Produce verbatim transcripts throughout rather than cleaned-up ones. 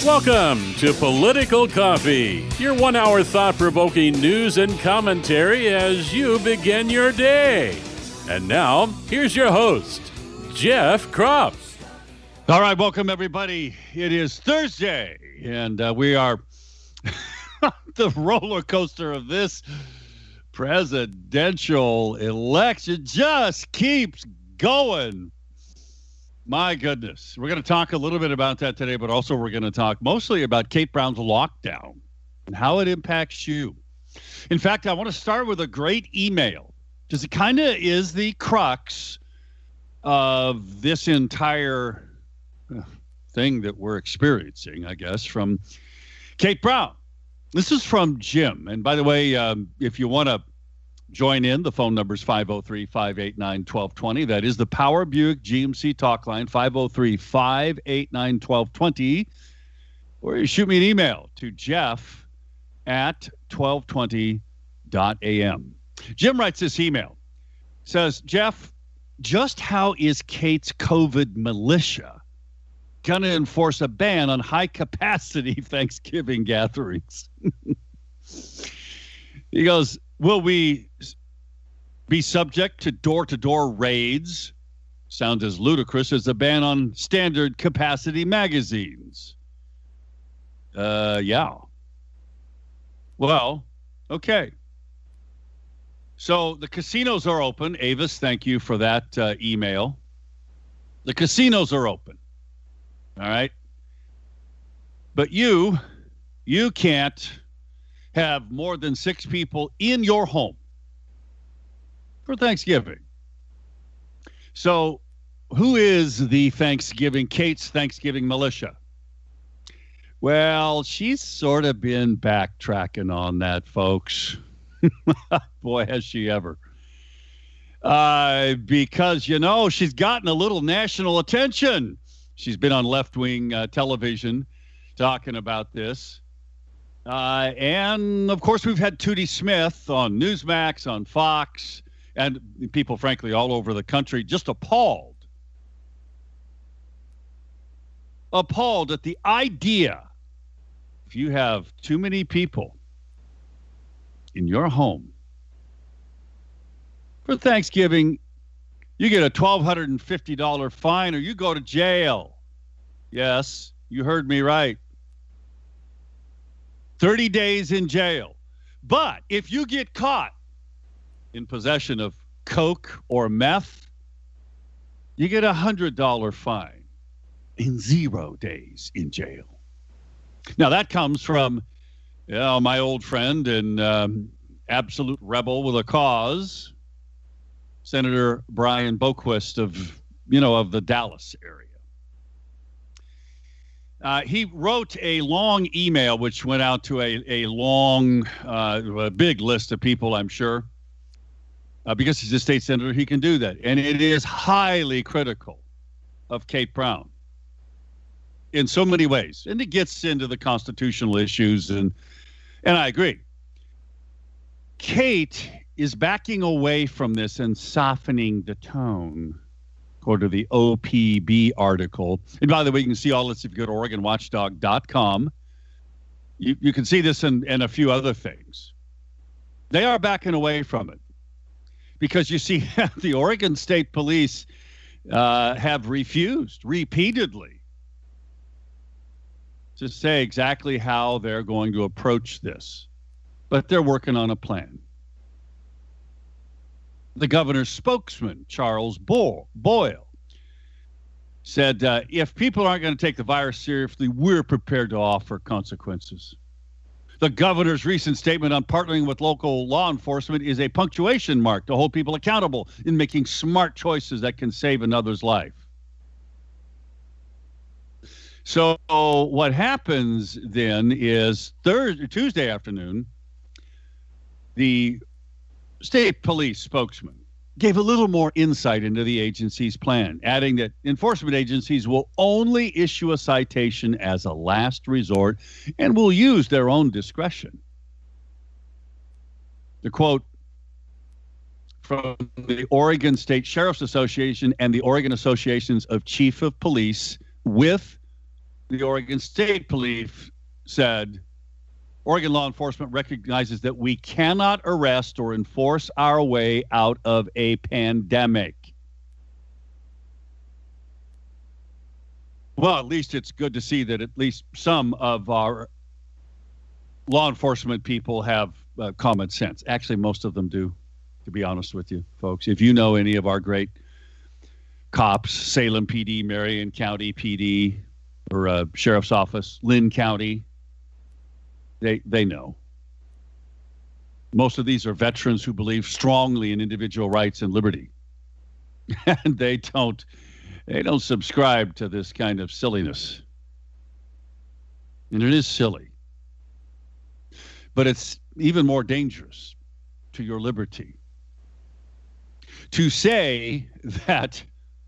Welcome to Political Coffee, your one-hour thought-provoking news and commentary as you begin your day. And now, here's your host, Jeff Kropf. All right, welcome, everybody. It is Thursday, and uh, we are the roller coaster of this presidential election just keeps going. My goodness. We're going to talk a little bit about that today, but also we're going to talk mostly about Kate Brown's lockdown and how it impacts you. In fact, I want to start with a great email because it kind of is the crux of this entire thing that we're experiencing, I guess, from Kate Brown. This is from Jim. And by the way, um, if you want to join in, the phone number is five oh three, five eight nine, one two two oh. That is the Power Buick G M C talk line, five oh three, five eight nine, one two two oh. Or you shoot me an email to jeff at twelve twenty dot a m. Jim writes this email. Says, Jeff, just how is Kate's COVID militia going to enforce a ban on high-capacity Thanksgiving gatherings? He goes, will we be subject to door-to-door raids? Sounds as ludicrous as a ban on standard capacity magazines. Uh, yeah. Well, okay. So the casinos are open. Avis, thank you for that uh, email. The casinos are open. All right. But you, you can't have more than six people in your home for Thanksgiving. So who is the Thanksgiving, Kate's Thanksgiving militia? Well, she's sort of been backtracking on that, folks. Boy, has she ever. Uh, because, you know, she's gotten a little national attention. She's been on left-wing uh, television talking about this. Uh, and, of course, we've had Tootie Smith on Newsmax, on Fox, and people, frankly, all over the country just appalled. Appalled at the idea, if you have too many people in your home for Thanksgiving, you get a one thousand two hundred fifty dollars fine or you go to jail. Yes, you heard me right. thirty days in jail. But if you get caught in possession of coke or meth, you get a one hundred dollars fine in zero days in jail. Now, that comes from you know, my old friend and um, absolute rebel with a cause, Senator Brian Boquist of, you know, of the Dallas area. Uh, he wrote a long email, which went out to a, a long, uh, a big list of people, I'm sure. Uh, because he's a state senator, he can do that. And it is highly critical of Kate Brown in so many ways. And it gets into the constitutional issues, and and I agree. Kate is backing away from this and softening the tone, according to the O P B article. And by the way, you can see all this if you go to Oregon Watchdog dot com. You, you can see this and, and a few other things. They are backing away from it because you see the Oregon State Police uh, have refused repeatedly to say exactly how they're going to approach this. But they're working on a plan. The governor's spokesman, Charles Bo- Boyle, said, uh, if people aren't going to take the virus seriously, we're prepared to offer consequences. The governor's recent statement on partnering with local law enforcement is a punctuation mark to hold people accountable in making smart choices that can save another's life. So what happens then is Thursday, Tuesday afternoon, the state police spokesman gave a little more insight into the agency's plan, adding that enforcement agencies will only issue a citation as a last resort and will use their own discretion. The quote from the Oregon State Sheriff's Association and the Oregon Associations of Chief of Police with the Oregon State Police said, Oregon law enforcement recognizes that we cannot arrest or enforce our way out of a pandemic. Well, at least it's good to see that at least some of our law enforcement people have uh, common sense. Actually, most of them do, to be honest with you, folks. If you know any of our great cops, Salem P D, Marion County P D, or uh, Sheriff's Office, Lynn County, they they know. Most of these are veterans who believe strongly in individual rights and liberty. And they don't they don't subscribe to this kind of silliness. And it is silly. But it's even more dangerous to your liberty to say that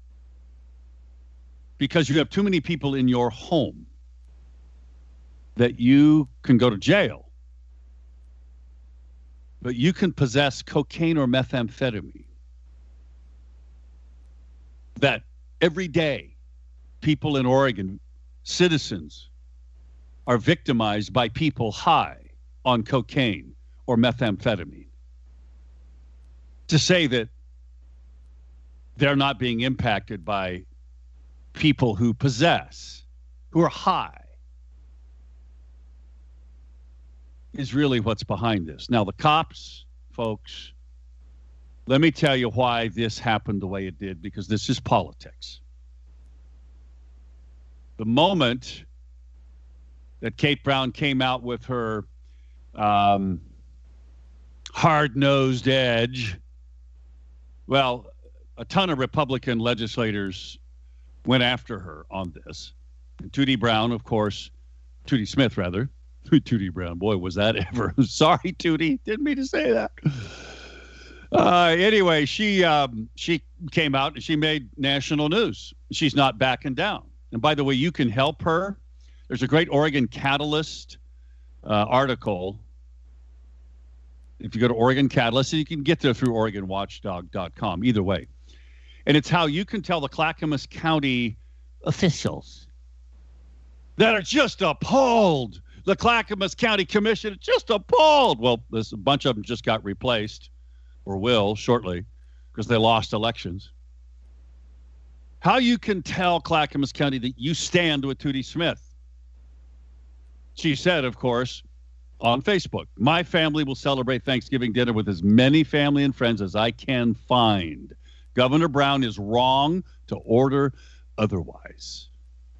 because you have too many people in your home that you can go to jail, but you can possess cocaine or methamphetamine. That every day people in Oregon, citizens, are victimized by people high on cocaine or methamphetamine. To say that they're not being impacted by people who possess, who are high, is really what's behind this. Now, the cops, folks, let me tell you why this happened the way it did, because this is politics. The moment that Kate Brown came out with her um, hard-nosed edge, well, a ton of Republican legislators went after her on this. And Tootie Brown, of course, Tootie Smith, rather. Tootie Brown, boy, was that ever. Sorry, Tootie. Didn't mean to say that. Uh, anyway, she um, she came out and she made national news. She's not backing down. And by the way, you can help her. There's a great Oregon Catalyst uh, article. If you go to Oregon Catalyst, you can get there through Oregon Watchdog dot com. Either way. And it's how you can tell the Clackamas County officials that are just appalled. The Clackamas County Commission is just appalled. Well, there's a bunch of them just got replaced, or will shortly, because they lost elections. How you can tell Clackamas County that you stand with Tootie Smith. She said, of course, on Facebook, my family will celebrate Thanksgiving dinner with as many family and friends as I can find. Governor Brown is wrong to order otherwise.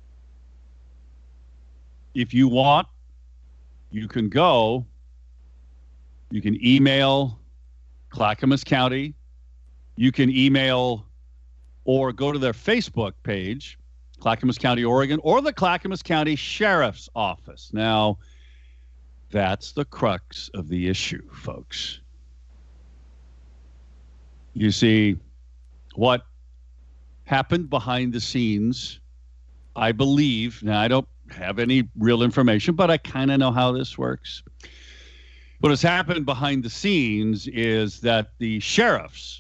If you want, you can go, you can email Clackamas County, you can email or go to their Facebook page, Clackamas County, Oregon, or the Clackamas County Sheriff's Office. Now, that's the crux of the issue, folks. You see, what happened behind the scenes, I believe, now I don't have any real information, but I kind of know how this works. What has happened behind the scenes is that the sheriffs,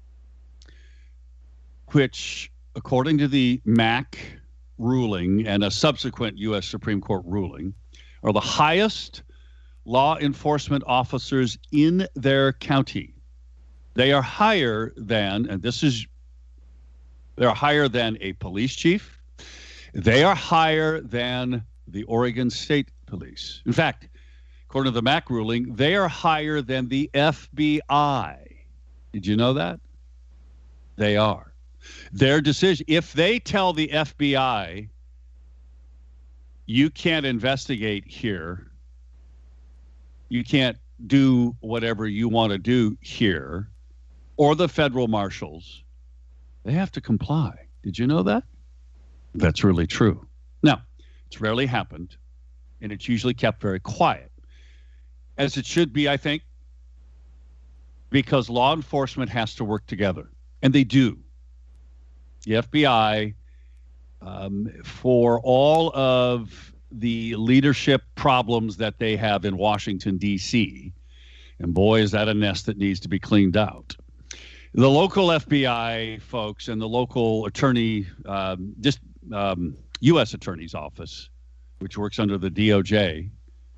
which according to the M A C ruling and a subsequent U S Supreme Court ruling, are the highest law enforcement officers in their county. They are higher than, and this is, they're higher than a police chief. They are higher than the Oregon State Police. In fact, according to the M A C ruling, they are higher than the F B I. Did you know that? They are. Their decision, if they tell the F B I, you can't investigate here, you can't do whatever you want to do here, or the federal marshals, they have to comply. Did you know that? That's really true. Now, it's rarely happened, and it's usually kept very quiet, as it should be, I think, because law enforcement has to work together, and they do. The F B I, um, for all of the leadership problems that they have in Washington, D C, and boy, is that a nest that needs to be cleaned out. The local F B I folks and the local attorney, um, just um, U S Attorney's Office, which works under the D O J.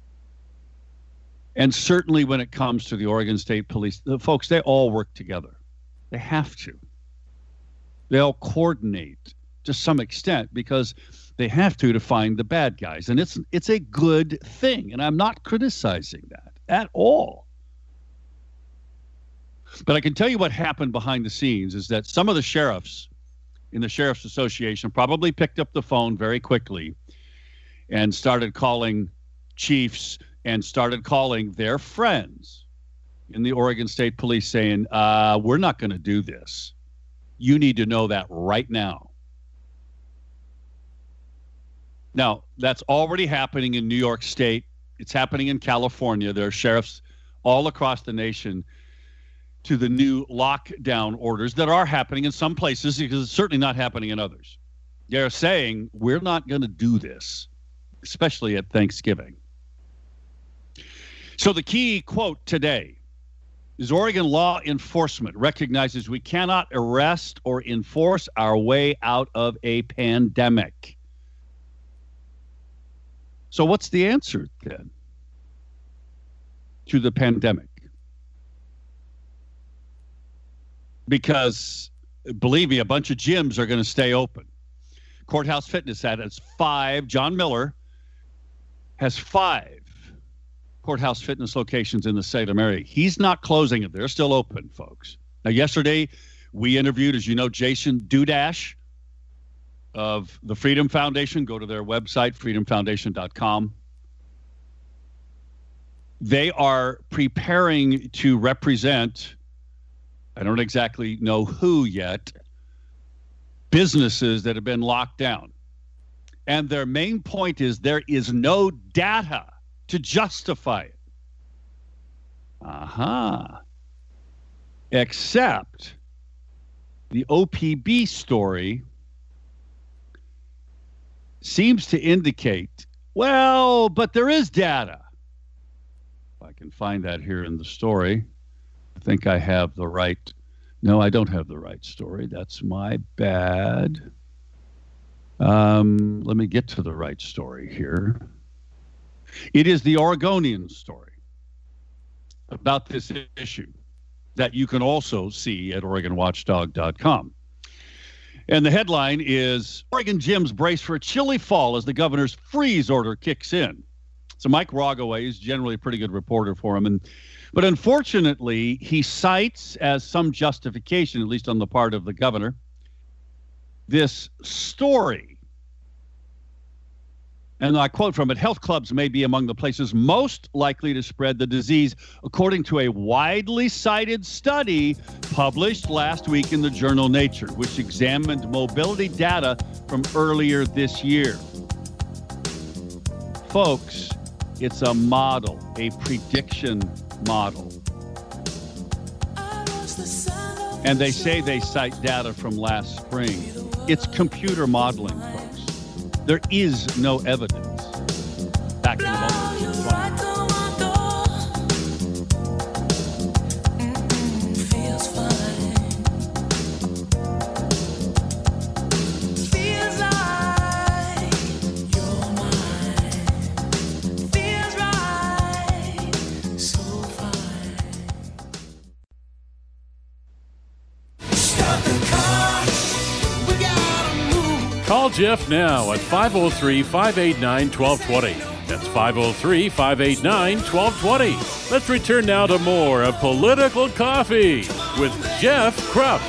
And certainly when it comes to the Oregon State Police, the folks, they all work together. They have to. They all coordinate to some extent because they have to to find the bad guys. And it's it's a good thing. And I'm not criticizing that at all. But I can tell you what happened behind the scenes is that some of the sheriffs in the Sheriff's Association probably picked up the phone very quickly and started calling chiefs and started calling their friends in the Oregon State Police saying, uh, we're not going to do this. You need to know that right now. Now, that's already happening in New York State. It's happening in California. There are sheriffs all across the nation to the new lockdown orders that are happening in some places because it's certainly not happening in others. They're saying, we're not going to do this, especially at Thanksgiving. So the key quote today is Oregon law enforcement recognizes we cannot arrest or enforce our way out of a pandemic. So what's the answer then to the pandemic? Because believe me, a bunch of gyms are going to stay open. Courthouse Fitness has five. John Miller has five Courthouse Fitness locations in the Salem area. He's not closing it. They're still open, folks. Now, yesterday, we interviewed, as you know, Jason Dudash of the Freedom Foundation. Go to their website, freedom foundation dot com. They are preparing to represent, I don't exactly know who yet, businesses that have been locked down. And their main point is there is no data to justify it. Aha. Uh-huh. Except the O P B story seems to indicate, well, but there is data. If I can find that here in the story. I think I have the right. No, I don't have the right story. That's my bad. Um, let me get to the right story here. It is the Oregonian story about this issue that you can also see at Oregon Watchdog dot com. And the headline is, Oregon gyms brace for a chilly fall as the governor's freeze order kicks in. So Mike Rogaway is generally a pretty good reporter for him. And But unfortunately, he cites as some justification, at least on the part of the governor, this story. And I quote from it, health clubs may be among the places most likely to spread the disease, according to a widely cited study published last week in the journal Nature, which examined mobility data from earlier this year. Folks, it's a model, a prediction model. And they say they cite data from last spring. It's computer modeling, folks. There is no evidence. Back in a moment. Call Jeff now at five oh three, five eight nine, one two two zero. That's five oh three, five eight nine, one two two zero. Let's return now to more of Political Coffee with Jeff Krupp.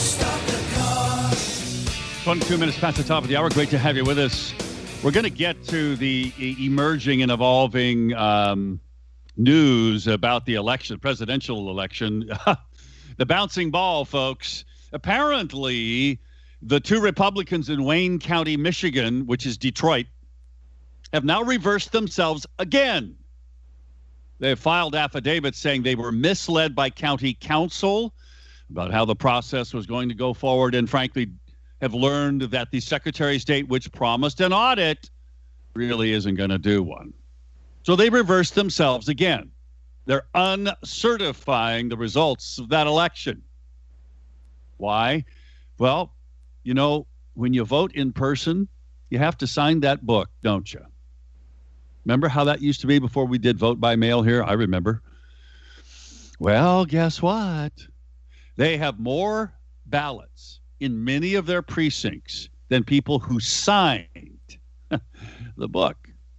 twenty-two minutes past the top of the hour. Great to have you with us. We're going to get to the emerging and evolving um, news about the election, presidential election. The bouncing ball, folks. Apparently, the two Republicans in Wayne County, Michigan, which is Detroit, have now reversed themselves again. They have filed affidavits saying they were misled by county council about how the process was going to go forward, and frankly, have learned that the Secretary of State, which promised an audit, really isn't going to do one. So they reversed themselves again. They're uncertifying the results of that election. Why? Well, you know, when you vote in person, You have to sign that book, don't you? Remember how that used to be before we did vote by mail here? I remember. Well, guess what? They have more ballots in many of their precincts than people who signed the book.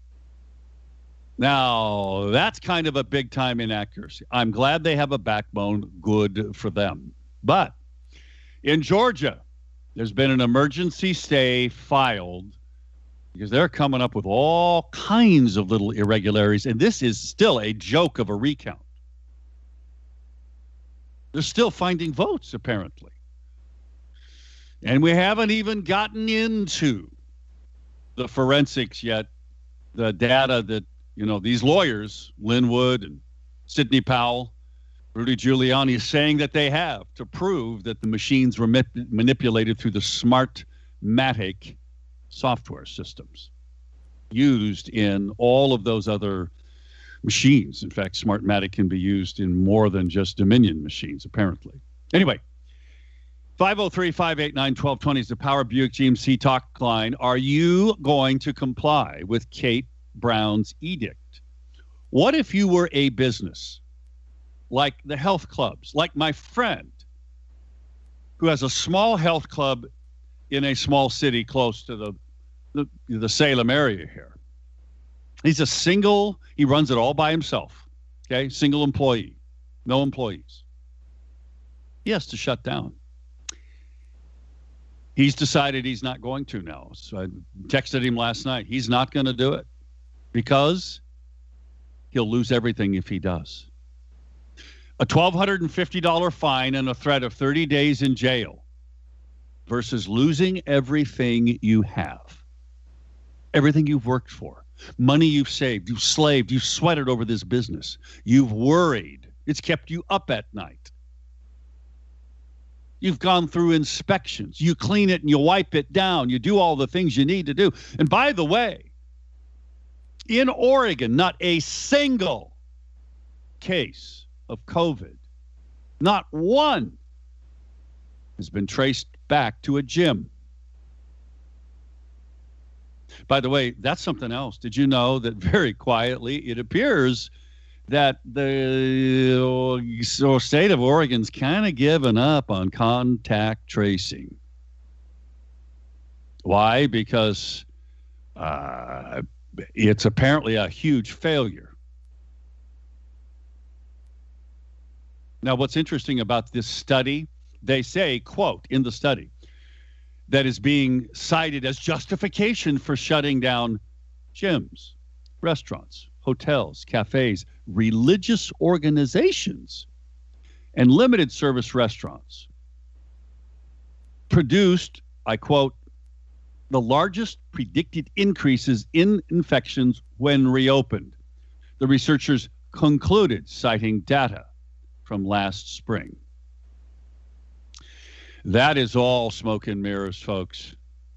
Now, that's kind of a big-time inaccuracy. I'm glad they have a backbone. Good for them. But in Georgia, there's been an emergency stay filed because they're coming up with all kinds of little irregularities, and this is still a joke of a recount. They're still finding votes, apparently. And we haven't even gotten into the forensics yet, the data that, you know, these lawyers, Lin Wood and Sidney Powell, Rudy Giuliani, saying that they have to prove that the machines were ma- manipulated through the Smartmatic software systems used in all of those other machines. In fact, Smartmatic can be used in more than just Dominion machines, apparently. Anyway, five oh three, five eight nine, one two two zero is the Power Buick G M C talk line. Are you going to comply with Kate Brown's edict? What if you were a business like the health clubs, like my friend who has a small health club in a small city close to the, the, the Salem area here? He's a single, he runs it all by himself, okay? Single employee, no employees. He has to shut down. He's decided he's not going to now. So I texted him last night. He's not going to do it because he'll lose everything if he does. A one thousand two hundred fifty dollars fine and a threat of thirty days in jail versus losing everything you have, everything you've worked for, money you've saved, you've slaved, you've sweated over this business, you've worried, it's kept you up at night. You've gone through inspections, you clean it and you wipe it down, you do all the things you need to do. And by the way, in Oregon, not a single case of COVID, not one, has been traced back to a gym. By the way, that's something else. Did you know that very quietly it appears that the uh, state of Oregon's kind of given up on contact tracing? Why? Because uh, it's apparently a huge failure. Now, what's interesting about this study, they say, quote, in the study, that is being cited as justification for shutting down gyms, restaurants, hotels, cafes, religious organizations, and limited service restaurants, produced, I quote, the largest predicted increases in infections when reopened. The researchers concluded, citing data from last spring. That is all smoke and mirrors, folks.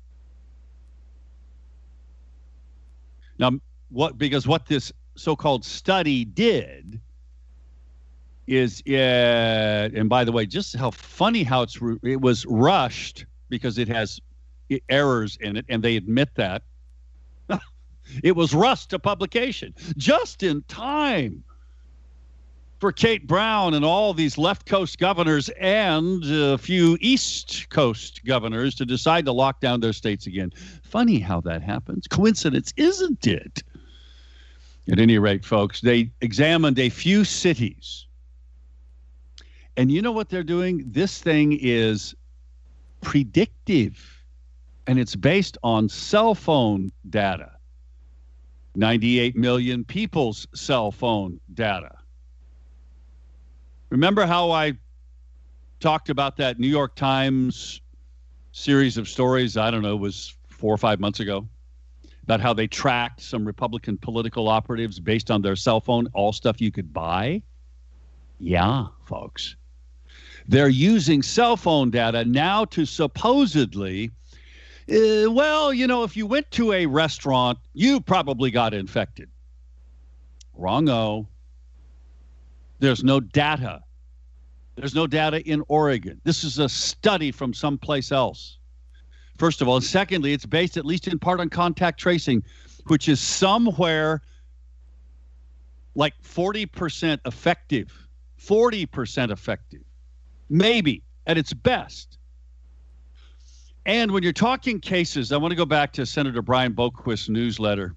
Now, what because what this so-called study did is, uh, and by the way, just how funny how it's it was rushed because it has errors in it, and they admit that. It was rushed to publication just in time for Kate Brown and all these left coast governors and a few East Coast governors to decide to lock down their states again. Funny how that happens. Coincidence, isn't it? At any rate, folks, they examined a few cities. And you know what they're doing? This thing is predictive, and it's based on cell phone data. ninety-eight million people's cell phone data. Remember how I talked about that New York Times series of stories, I don't know, it was four or five months ago, about how they tracked some Republican political operatives based on their cell phone, all stuff you could buy? Yeah, folks. They're using cell phone data now to supposedly, uh, well, you know, if you went to a restaurant, you probably got infected. Wrong-o. There's no data. There's no data in Oregon. This is a study from someplace else. first of all. And secondly, it's based at least in part on contact tracing, which is somewhere like forty percent effective. forty percent effective. Maybe at its best. And when you're talking cases, I want to go back to Senator Brian Boquist's newsletter.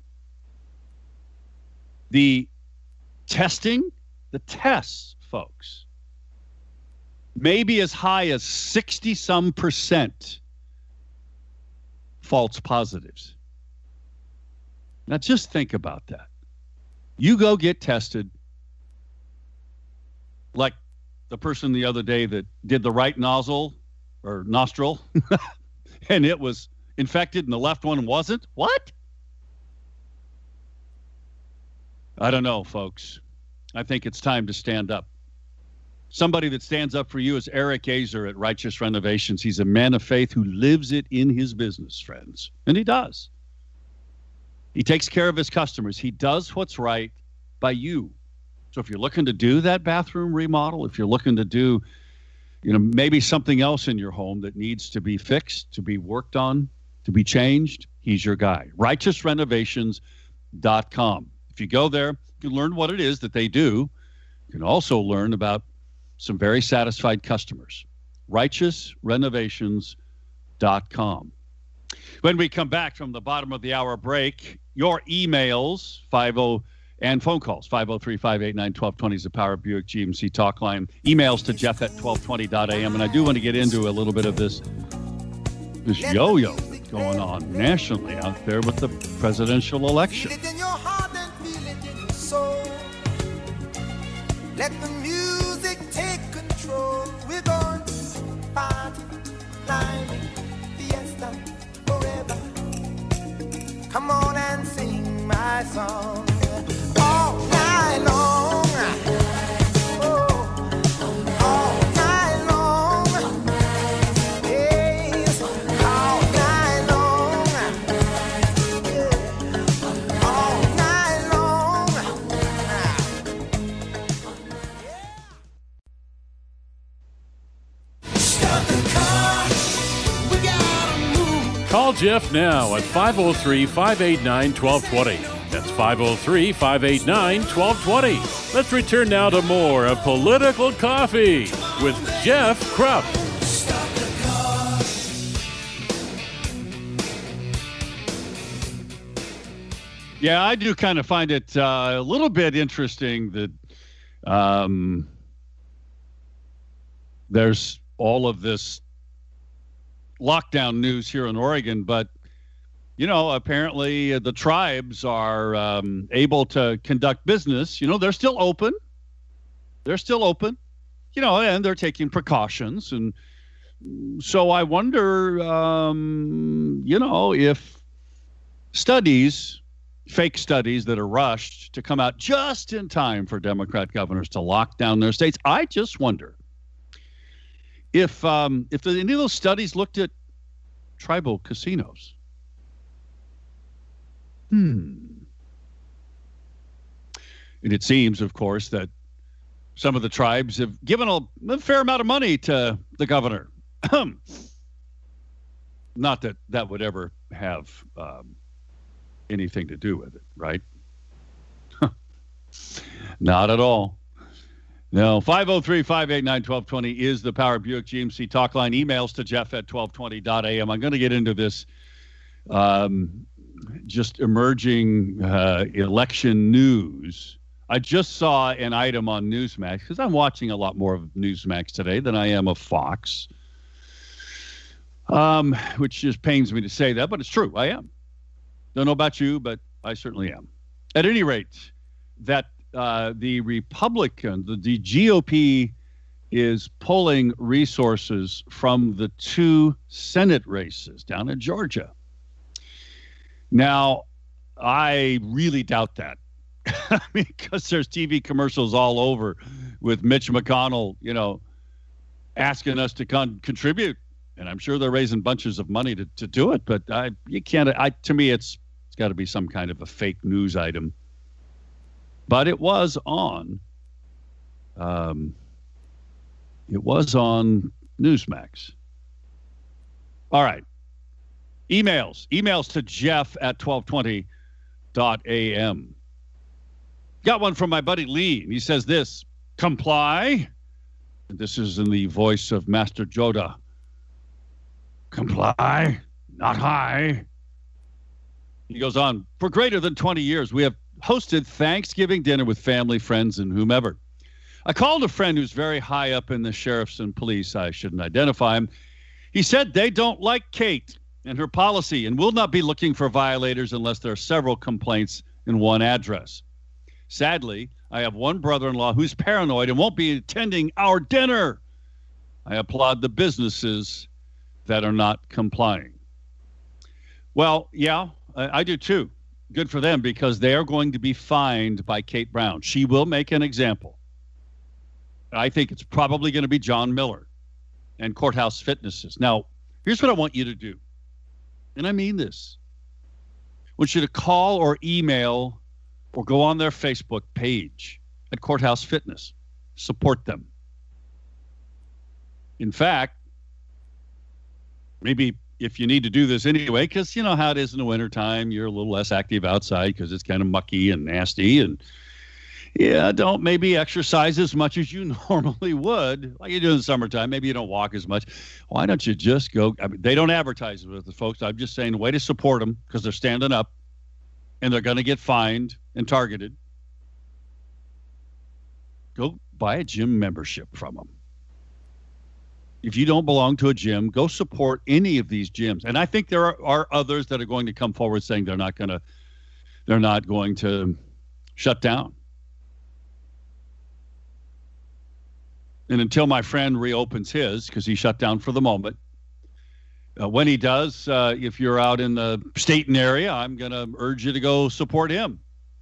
The testing, the tests, folks, may be as high as sixty some percent false positives. Now just think about that. You go get tested, like the person the other day that did the right nozzle or nostril, and it was infected and the left one wasn't. What? I don't know, folks. I think it's time to stand up. Somebody that stands up for you is Eric Azer at Righteous Renovations. He's a man of faith who lives it in his business, friends. And he does. He takes care of his customers. He does what's right by you. So if you're looking to do that bathroom remodel, if you're looking to do, you know, maybe something else in your home that needs to be fixed, to be worked on, to be changed, he's your guy. righteous renovations dot com. If you go there, you can learn what it is that they do. You can also learn about some very satisfied customers. righteous renovations dot com. When we come back from the bottom of the hour break, your emails, fifty and phone calls, five oh three, five eight nine, one two two zero is the Power Buick G M C talk line. Emails to Jeff at twelve twenty dot a m. And I do want to get into a little bit of this, this yo-yo that's going on nationally out there with the presidential election. Let the music take control. We're going to party, climbing, fiesta, forever. Come on and sing my song all night long. Oh, all night long. Yes, all night long. Yeah, all night long. Call Jeff now at five oh three, five eight nine, one two two zero. That's five oh three, five eight nine, one two two zero. Let's return now to more of Political Coffee with Jeff Krupp. Yeah, I do kind of find it uh, a little bit interesting that um, there's all of this lockdown news here in Oregon, but you know, apparently uh, the tribes are um, able to conduct business. You know, they're still open. They're still open, you know, and they're taking precautions. And so I wonder, um, you know, if studies, fake studies that are rushed to come out just in time for Democrat governors to lock down their states, I just wonder if um, if any of those studies looked at tribal casinos. Hmm. And it seems, of course, that some of the tribes have given a, a fair amount of money to the governor. Not that that would ever have um, anything to do with it, right? Not at all. No, five oh three, five eight nine, one two two zero is the Power Buick G M C talk line. Emails to Jeff at twelve twenty dot a m. I'm going to get into this um, just emerging uh, election news. I just saw an item on Newsmax, because I'm watching a lot more of Newsmax today than I am of Fox, um, which just pains me to say that, but it's true. I am. Don't know about you, but I certainly am. At any rate, that uh, the Republican, the, the G O P is pulling resources from the two Senate races down in Georgia. Now, I really doubt that. Because there's T V commercials all over with Mitch McConnell, you know, asking us to con- contribute. And I'm sure they're raising bunches of money to, to do it. But I, you can't, I, to me, it's it's got to be some kind of a fake news item. But it was on, um, it was on Newsmax. All right. Emails. Emails to Jeff at twelve twenty dot a m. Got one from my buddy Lee. He says this, comply. This is in the voice of Master Yoda. Comply, not high. He goes on, for greater than twenty years, we have hosted Thanksgiving dinner with family, friends, and whomever. I called a friend who's very high up in the sheriffs and police. I shouldn't identify him. He said they don't like Kate and her policy and will not be looking for violators unless there are several complaints in one address. Sadly, I have one brother-in-law who's paranoid and won't be attending our dinner. I applaud the businesses that are not complying. Well, yeah, I, I do too. Good for them, because they are going to be fined by Kate Brown. She will make an example. I think it's probably going to be John Miller and Courthouse Fitnesses. Now, here's what I want you to do. And I mean this. I want you to call or email or go on their Facebook page at Courthouse Fitness. Support them. In fact, maybe if you need to do this anyway, because you know how it is in the wintertime, you're a little less active outside because it's kind of mucky and nasty. And yeah, don't maybe exercise as much as you normally would, like you do in the summertime. Maybe you don't walk as much. Why don't you just go? I mean, they don't advertise it with the folks. I'm just saying, way to support them, because they're standing up and they're going to get fined and targeted. Go buy a gym membership from them. If you don't belong to a gym, go support any of these gyms. And I think there are, are others that are going to come forward saying they're not going to, they're not going to shut down. And until my friend reopens his, because he shut down for the moment, uh, when he does, uh, if you're out in the Staten area, I'm going to urge you to go support him.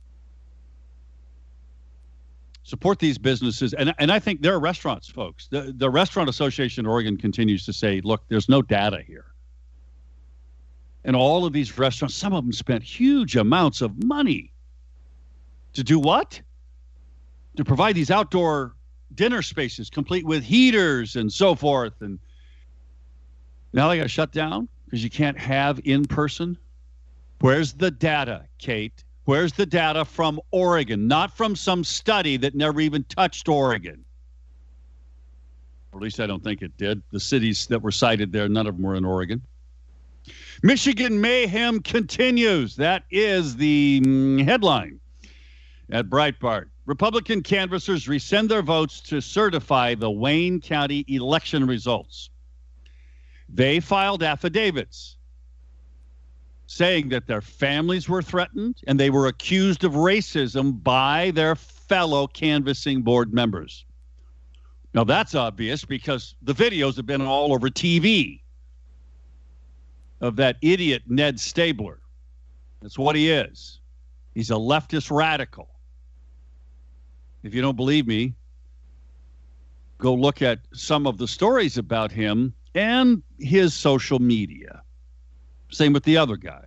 Support these businesses. And, and I think there are restaurants, folks. The, the Restaurant Association of Oregon continues to say, look, there's no data here. And all of these restaurants, some of them spent huge amounts of money to do what? To provide these outdoor dinner spaces complete with heaters and so forth. And now they got to shut down because you can't have in person. Where's the data, Kate? Where's the data from Oregon? Not from some study that never even touched Oregon. Or at least I don't think it did. The cities that were cited there, none of them were in Oregon. Michigan mayhem continues. That is the mm, headline at Breitbart. Republican canvassers rescind their votes to certify the Wayne County election results. They filed affidavits saying that their families were threatened and they were accused of racism by their fellow canvassing board members. Now, that's obvious because the videos have been all over T V of that idiot Ned Stabler. That's what he is. He's a leftist radical. If you don't believe me, go look at some of the stories about him and his social media. Same with the other guy.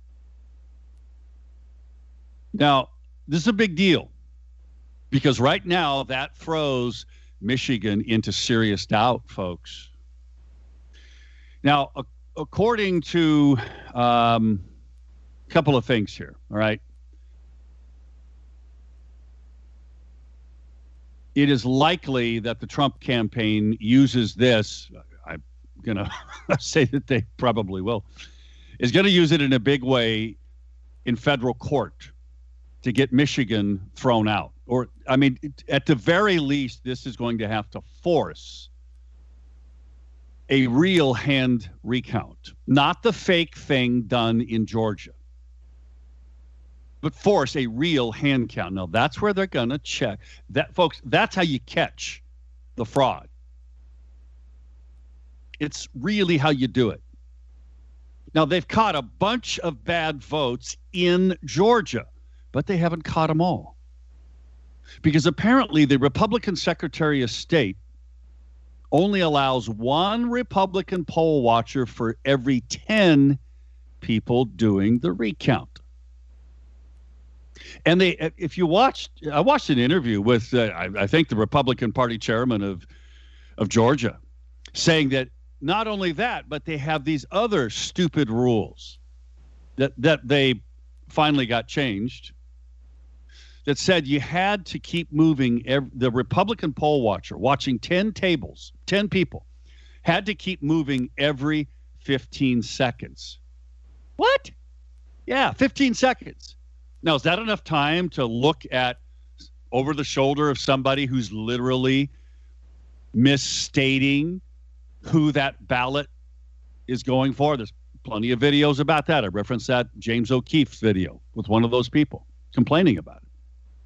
Now, this is a big deal because right now that throws Michigan into serious doubt, folks. Now, a- according to um, a couple of things here, all right? It is likely that the Trump campaign uses this. I'm going to say that they probably will. Is going to use it in a big way in federal court to get Michigan thrown out. Or, I mean, at the very least, this is going to have to force a real hand recount, not the fake thing done in Georgia, but force a real hand count. Now, that's where they're going to check. That, folks, that's how you catch the fraud. It's really how you do it. Now, they've caught a bunch of bad votes in Georgia, but they haven't caught them all. Because apparently the Republican Secretary of State only allows one Republican poll watcher for every ten people doing the recount. And they, if you watched, I watched an interview with, uh, I, I think, the Republican Party chairman of, of Georgia, saying that not only that, but they have these other stupid rules that, that they finally got changed that said you had to keep moving. Every, the Republican poll watcher watching ten tables, ten people, had to keep moving every fifteen seconds. What? Yeah, fifteen seconds. Now, is that enough time to look at over the shoulder of somebody who's literally misstating who that ballot is going for? There's plenty of videos about that. I referenced that James O'Keefe's video with one of those people complaining about it.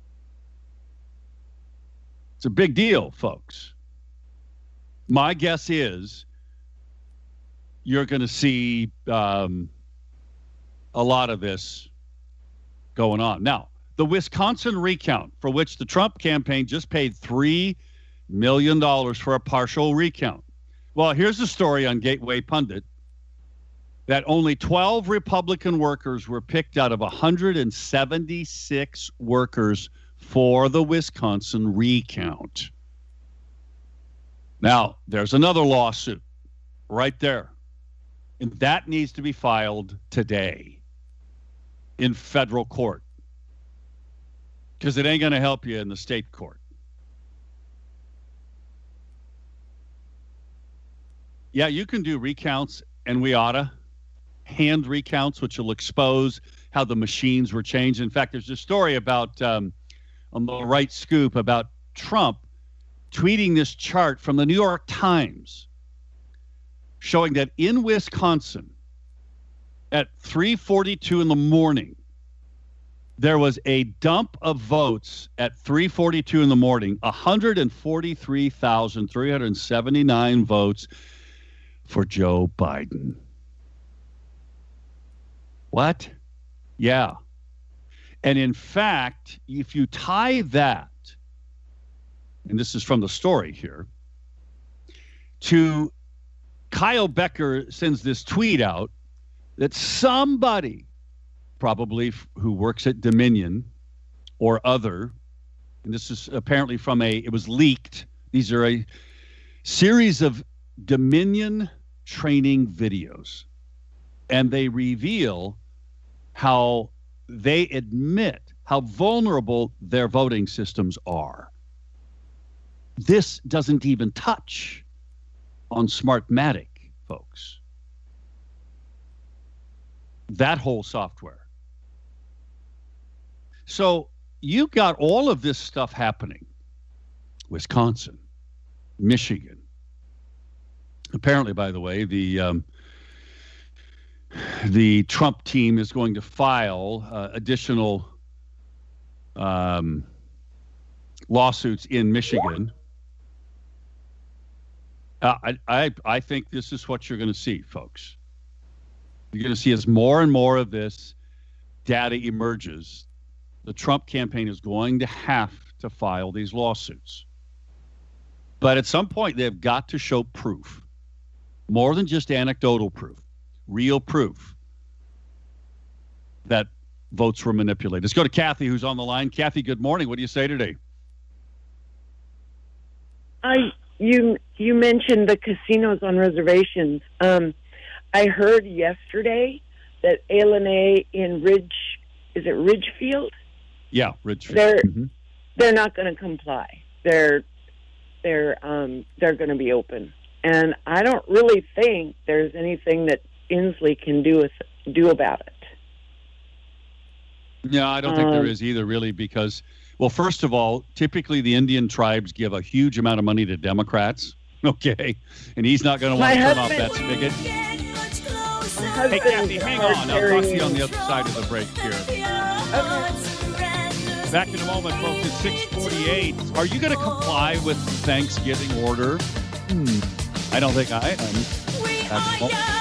It's a big deal, folks. My guess is you're going to see um, a lot of this going on. Now, the Wisconsin recount, for which the Trump campaign just paid three million dollars for a partial recount. Well, here's the story on Gateway Pundit that only twelve Republican workers were picked out of one hundred seventy-six workers for the Wisconsin recount. Now, there's another lawsuit right there. And that needs to be filed today in federal court, because it ain't going to help you in the state court. Yeah, you can do recounts, and we oughta. Hand recounts, which will expose how the machines were changed. In fact, there's a story about, um, on the right scoop, about Trump tweeting this chart from the New York Times showing that in Wisconsin at three forty-two in the morning, there was a dump of votes at three forty-two in the morning, one hundred forty-three thousand three hundred seventy-nine votes for Joe Biden. What? Yeah. And in fact, if you tie that, and this is from the story here, to Kyle Becker sends this tweet out that somebody, probably f- who works at Dominion or other, and this is apparently from a, it was leaked. These are a series of Dominion training videos, and they reveal how they admit how vulnerable their voting systems are. This doesn't even touch on Smartmatic, folks. That whole software. So you got all of this stuff happening. Wisconsin, Michigan. Apparently, by the way, the um, the Trump team is going to file uh, additional um, lawsuits in Michigan. Uh, I, I I think this is what you're going to see, folks. You're going to see as more and more of this data emerges, the Trump campaign is going to have to file these lawsuits. But at some point, they've got to show proof, more than just anecdotal proof, real proof that votes were manipulated. Let's go to Kathy, who's on the line. Kathy, good morning. What do you say today? I you you mentioned the casinos on reservations. Um, I heard yesterday that A L N A in Ridge, is it Ridgefield? Yeah, Ridgefield. They're mm-hmm. they're not going to comply. They're they're um they're going to be open, and I don't really think there's anything that Inslee can do with do about it. Yeah, I don't think um, there is either, really, because, well, first of all, typically the Indian tribes give a huge amount of money to Democrats, okay? And he's not going to want to turn off that spigot. Hey, Kathy, hang on. I'll talk to you on the other side of the break here. Okay. Back in a moment, folks. It's six forty-eight. Are you going to comply with the Thanksgiving order? Hmm. I don't think I am.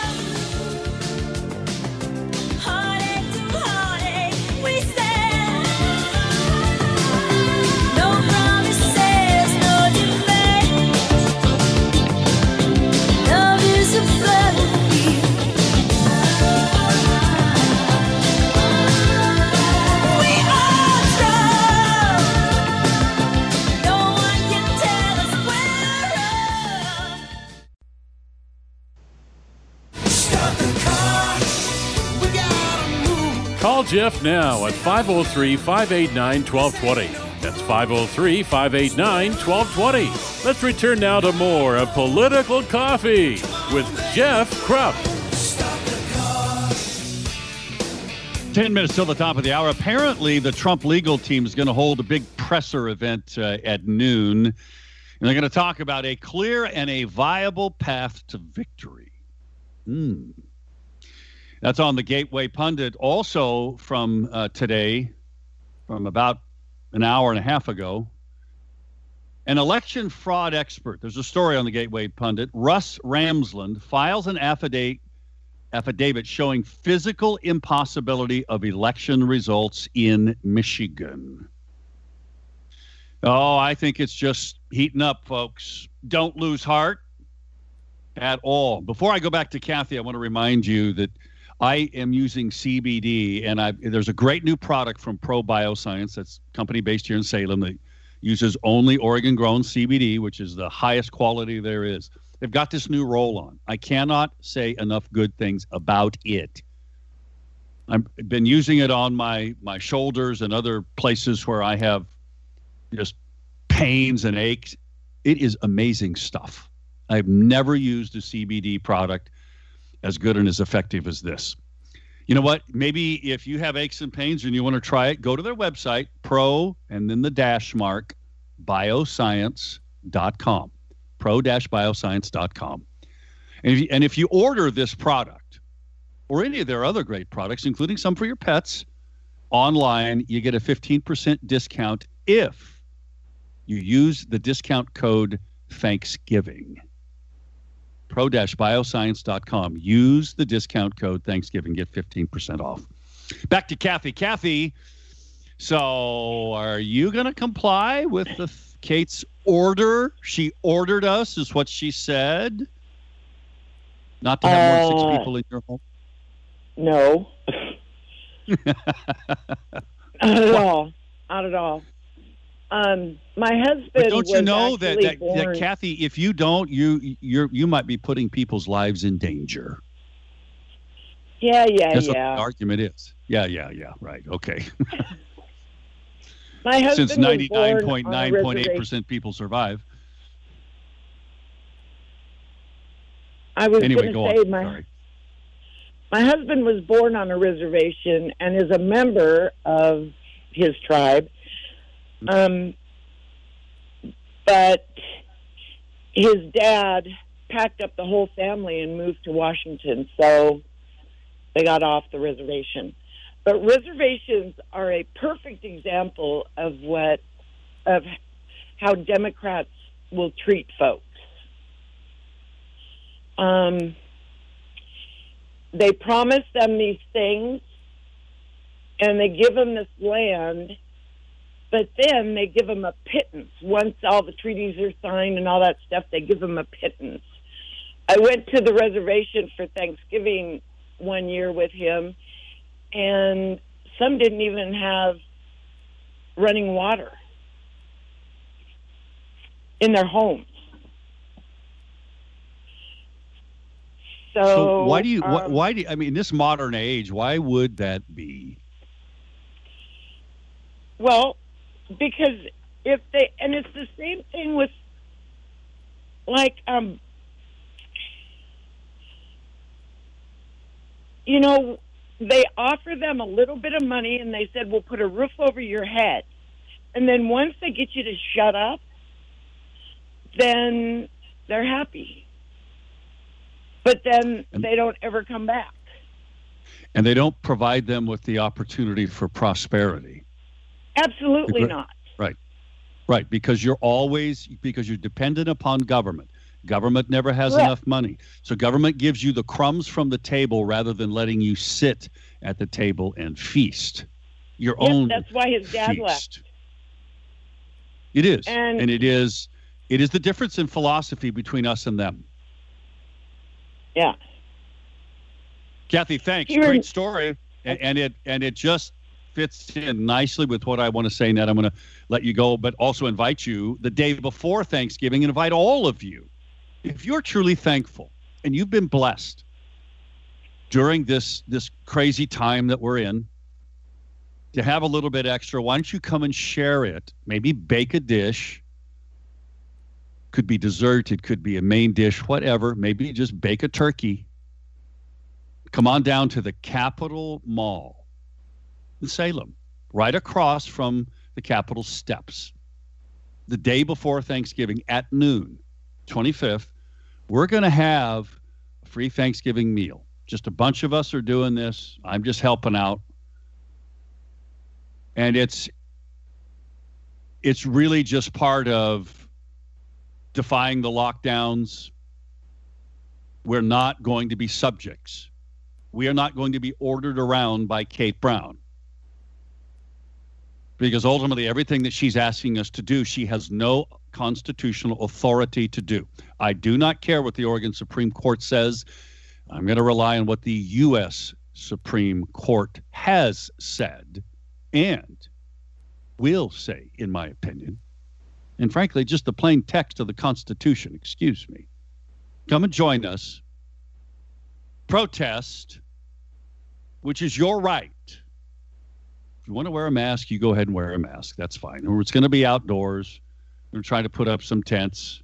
Call Jeff now at five oh three, five eight nine, one two two zero. That's five oh three, five eight nine, one two two zero. Let's return now to more of Political Coffee with Jeff Krupp. Ten minutes till the top of the hour. Apparently, the Trump legal team is going to hold a big presser event uh, at noon. And they're going to talk about a clear and a viable path to victory. Hmm. That's on the Gateway Pundit. Also from uh, today, from about an hour and a half ago, an election fraud expert. There's a story on the Gateway Pundit. Russ Ramsland files an affidavit affidavit showing physical impossibility of election results in Michigan. Oh, I think it's just heating up, folks. Don't lose heart at all. Before I go back to Kathy, I want to remind you that I am using C B D, and I there's a great new product from Pro Bioscience. That's a company based here in Salem that uses only Oregon-grown C B D, which is the highest quality there is. They've got this new roll-on. I cannot say enough good things about it. I've been using it on my, my shoulders and other places where I have just pains and aches. It is amazing stuff. I've never used a C B D product as good and as effective as this. You know what? Maybe if you have aches and pains and you want to try it, go to their website, pro and then the dash mark, bioscience dot com. pro dash bioscience dot com. And if, you, and if you order this product or any of their other great products, including some for your pets, online, you get a fifteen percent discount if you use the discount code Thanksgiving. pro dash bioscience dot com. Use the discount code Thanksgiving. Get fifteen percent off. Back to Kathy. Kathy, so are you going to comply with the Kate's order? She ordered us, is what she said. Not to have more than Uh, six people in your home. No. Not at all. Not at all. Um, my husband. But don't you was know that, actually that, born, that Kathy, if you don't, you you're you might be putting people's lives in danger. Yeah, yeah, That's what yeah. the argument is. Yeah, yeah, yeah. Right. Okay. My husband Since was ninety-nine born point on a nine point eight reservation. percent people survive. I was Anyway, going go to say on. my Sorry. my husband was born on a reservation and is a member of his tribe. Um, but his dad packed up the whole family and moved to Washington, so they got off the reservation. But reservations are a perfect example of what of how Democrats will treat folks. Um, they promise them these things, and they give them this land, but then they give them a pittance. Once all the treaties are signed and all that stuff, they give them a pittance. I went to the reservation for Thanksgiving one year with him, and some didn't even have running water in their homes. So, So why do you? why, um, why do you, I mean, in this modern age, why would that be? Well, because if they, and it's the same thing with, like, um, you know, they offer them a little bit of money and they said, we'll put a roof over your head. And then once they get you to shut up, then they're happy. But then And- they don't ever come back. And they don't provide them with the opportunity for prosperity. Absolutely Right. not. Right, because you're always because you're dependent upon government. Government never has Correct. enough money. So government gives you the crumbs from the table rather than letting you sit at the table and feast. Your Yes, own that's why his dad feast. left. It is. And- And, it is it is the difference in philosophy between us and them. Yeah. Kathy, thanks. Here- Great story. And, and it and it just fits in nicely with what I want to say, Ned. I'm going to let you go, but also invite you the day before Thanksgiving and invite all of you. If you're truly thankful and you've been blessed during this this crazy time that we're in, to have a little bit extra, why don't you come and share it? Maybe bake a dish. Could be dessert. It could be a main dish, whatever. Maybe just bake a turkey. Come on down to the Capitol Mall in Salem, right across from the Capitol steps. The day before Thanksgiving at noon, twenty-fifth, we're going to have a free Thanksgiving meal. Just a bunch of us are doing this. I'm just helping out. And it's it's really just part of defying the lockdowns. We're not going to be subjects. We are not going to be ordered around by Kate Brown. Because ultimately, everything that she's asking us to do, she has no constitutional authority to do. I do not care what the Oregon Supreme Court says. I'm going to rely on what the U S Supreme Court has said and will say, in my opinion. And frankly, just the plain text of the Constitution, excuse me. Come and join us. Protest, which is your right. If you want to wear a mask, you go ahead and wear a mask. That's fine. Or it's going to be outdoors. We're trying to put up some tents.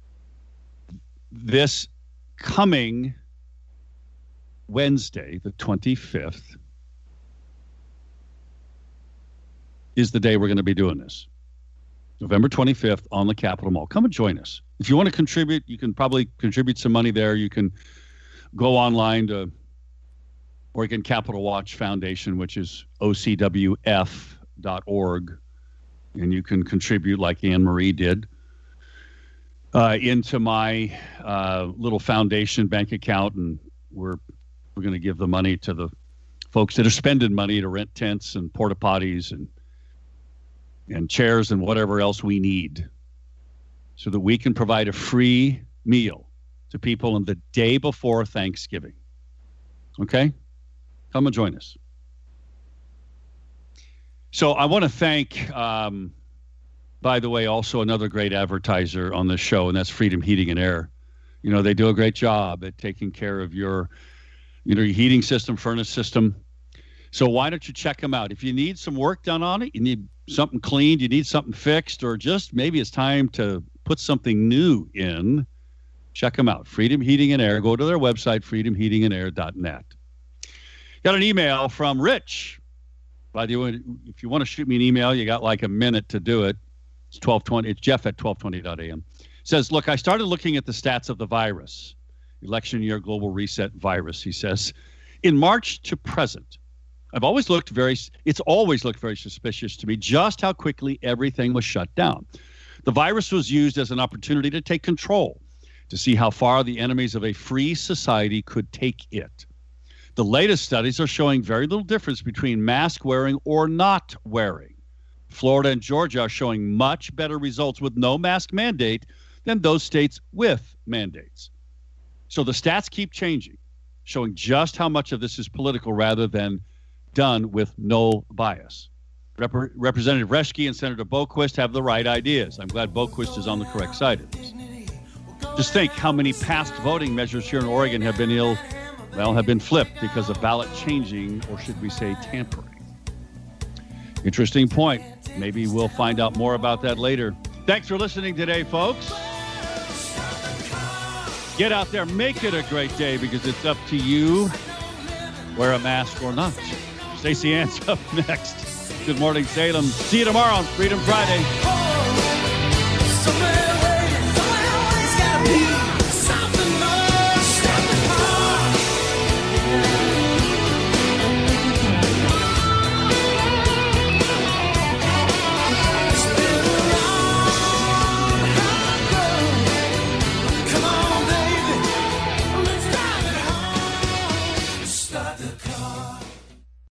This coming Wednesday, the twenty-fifth, is the day we're going to be doing this. November twenty-fifth on the Capitol Mall. Come and join us. If you want to contribute, you can probably contribute some money there. You can go online to Oregon Capitol Watch Foundation, which is O C W F dot org, and you can contribute like Anne Marie did uh, into my uh, little foundation bank account, and we're we're going to give the money to the folks that are spending money to rent tents and porta potties and and chairs and whatever else we need, so that we can provide a free meal to people on the day before Thanksgiving. Okay? Come and join us. So I want to thank, um, by the way, also another great advertiser on this show, and that's Freedom Heating and Air. You know, they do a great job at taking care of your, you know, your heating system, furnace system. So why don't you check them out? If you need some work done on it, you need something cleaned, you need something fixed, or just maybe it's time to put something new in, check them out. Freedom Heating and Air. Go to their website, freedom heating and air dot net. Got an email from Rich. By the way, if you want to shoot me an email, you got like a minute to do it. It's twelve twenty. It's Jeff at twelve twenty dot a m. Says, look, I started looking at the stats of the virus, election year global reset virus, he says. In March to present, I've always looked very, it's always looked very suspicious to me just how quickly everything was shut down. The virus was used as an opportunity to take control, to see how far the enemies of a free society could take it. The latest studies are showing very little difference between mask wearing or not wearing. Florida and Georgia are showing much better results with no mask mandate than those states with mandates. So the stats keep changing, showing just how much of this is political rather than done with no bias. Rep- Representative Reschke and Senator Boquist have the right ideas. I'm glad Boquist is on the correct side of this. Just think how many past voting measures here in Oregon have been ill, well, have been flipped because of ballot changing, or should we say tampering. Interesting point. Maybe we'll find out more about that later. Thanks for listening today, folks. Get out there, make it a great day, because it's up to you. Wear a mask or not. Stacey Ann's up next. Good morning, Salem. See you tomorrow on Freedom Friday.